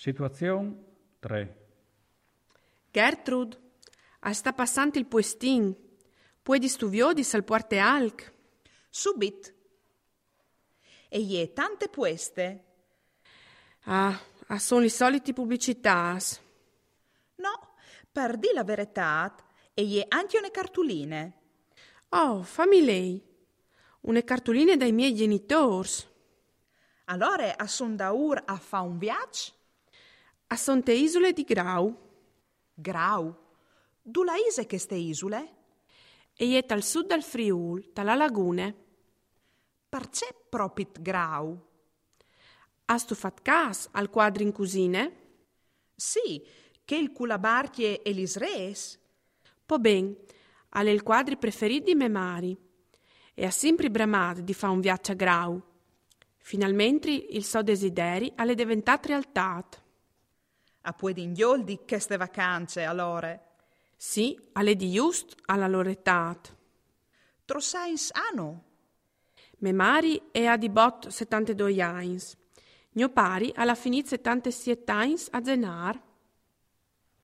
Situazione 3. Gertrud, sta passando il puestin. Puoi stuviodis al puarte alc. Subit. E je tante pueste? Sono le solite pubblicità. No, per di la verità, e je anche une cartoline. Oh, fammi lei. Una cartoline dai miei genitori. Allora, a son da ur a fa un viaggio? A Sonte Isole di Grau. Grau. Du la ise queste isole? E è al sud del Friul, dalla lagune. Perché propit Grau? Has tu fat cas al quadro in cusine? Sì, che il culabarchie e l'isres. Po ben, alle il quadri preferiti di me mari. E ha sempre bramato di fa un viaggio a Grau. Finalmente il suo desideri alle diventato realtà. A poi d'indiol di queste vacanze, allora. Sì, alle di just alla loro età. Trosains anno. Me mari è a di bot 72 anni. Mio pari alla finit 77 anni a zenar.